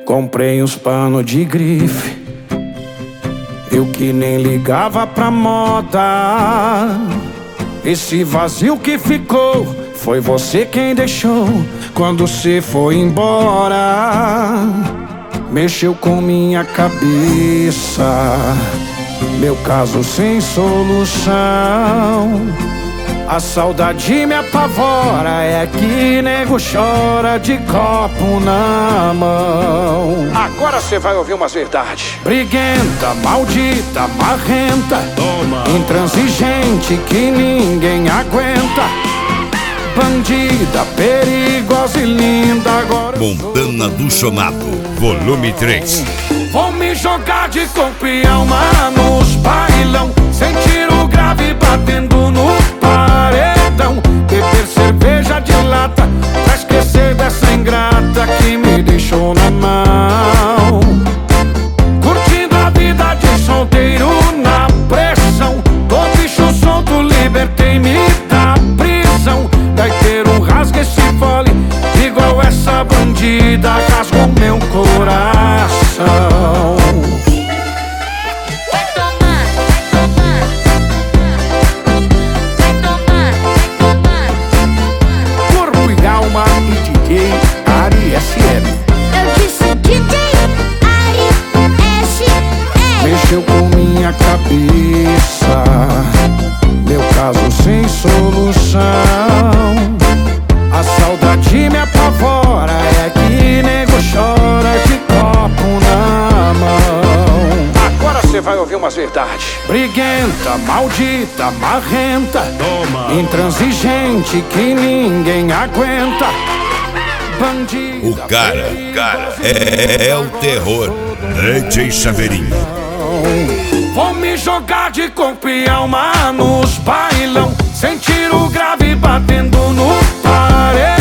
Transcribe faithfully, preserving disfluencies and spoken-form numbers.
Comprei uns panos de grife, eu que nem ligava pra moda. Esse vazio que ficou foi você quem deixou quando cê foi embora. Mexeu com minha cabeça, meu caso sem solução. A saudade me apavora, é que nego chora de copo na mão. Agora cê vai ouvir umas verdades. Briguenta, maldita, marrenta, toma, intransigente que ninguém aguenta. Bandida, perigosa e linda. Agora Montana do Chamado, volume três. Vou me jogar de corpo e alma nos bailão, sentir o grave batendo no paredão. Beber cerveja de lata pra esquecer dessa ingrata que me deixou na mão. Curtindo a vida de solteiro na pressão, tô bicho solto, libertei-me da prisão. Gaiteiro, rasga esse fole, igual essa bandida rasgou meu coração. Ari S M. Eu disse D J Ari S M. Mexeu com minha cabeça, meu caso sem solução. A saudade me apavora, é que nego chora de copo na mão. Agora cê vai ouvir umas verdades. Briguenta, maldita, marrenta, toma, intransigente que ninguém aguenta. Bandida, o cara, cara, é, é o terror. D J Chaveirinho. Vou me jogar de corpo e alma nos bailão, sentir o grave batendo no paredão.